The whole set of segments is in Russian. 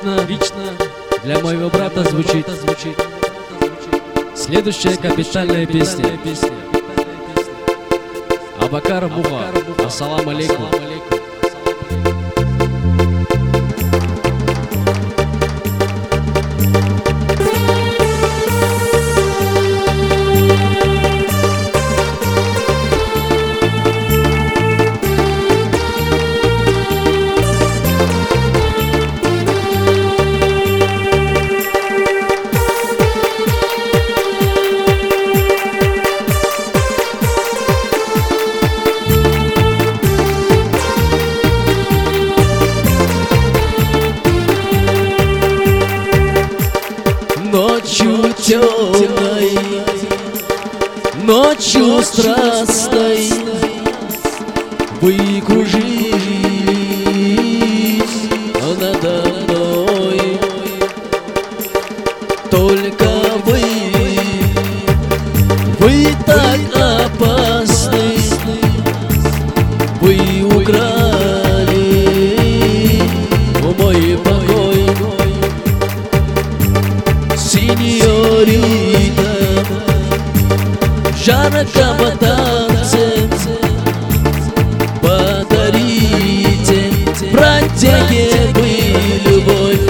Лично для моего брата звучит следующая капитальная песня. Абакар Муха. Ассаламу алейкум. Ночью темной, ночью страстной вы кружились надо мной. Только вы так опасны, вы украли мой покой. Синьорита, жарко по танце, подарите бродяге вы любовь.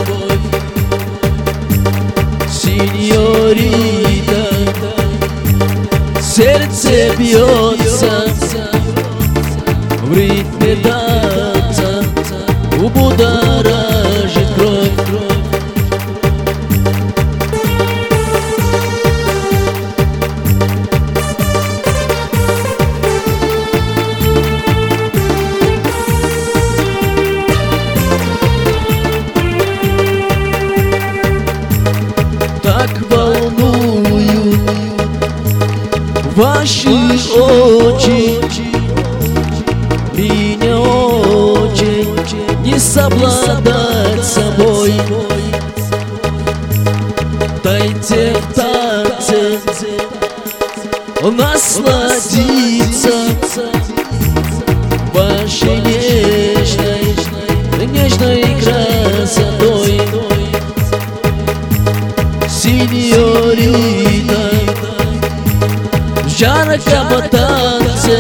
Синьорита, сердце бьется в ритме танца, будоражит кровь. Так волнуют ваши очи, меня очень не совладать собой. Дайте в танце насладиться вашей нежной красотой. Синьорита, жарко по танце,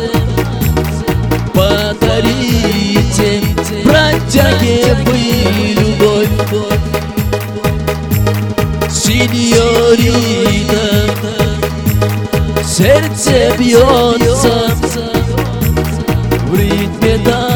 подарите бродяге вы любовь. Синьорита, сердце бьется в ритме танца.